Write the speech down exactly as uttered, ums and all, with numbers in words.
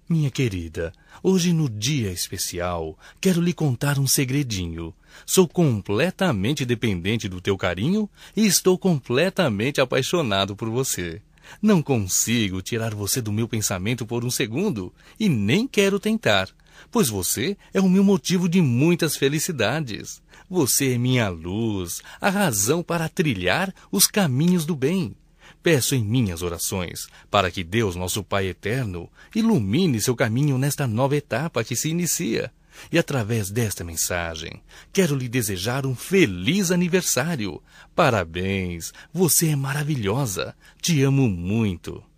Minha querida, hoje no dia especial, quero lhe contar um segredinho. Sou completamente dependente do teu carinho e estou completamente apaixonado por você. Não consigo tirar você do meu pensamento por um segundo e nem quero tentar, pois você é o meu motivo de muitas felicidades. Você é minha luz, a razão para trilhar os caminhos do bem. Peço em minhas orações para que Deus, nosso Pai eterno, ilumine seu caminho nesta nova etapa que se inicia. E através desta mensagem, quero lhe desejar um feliz aniversário. Parabéns, você é maravilhosa. Te amo muito.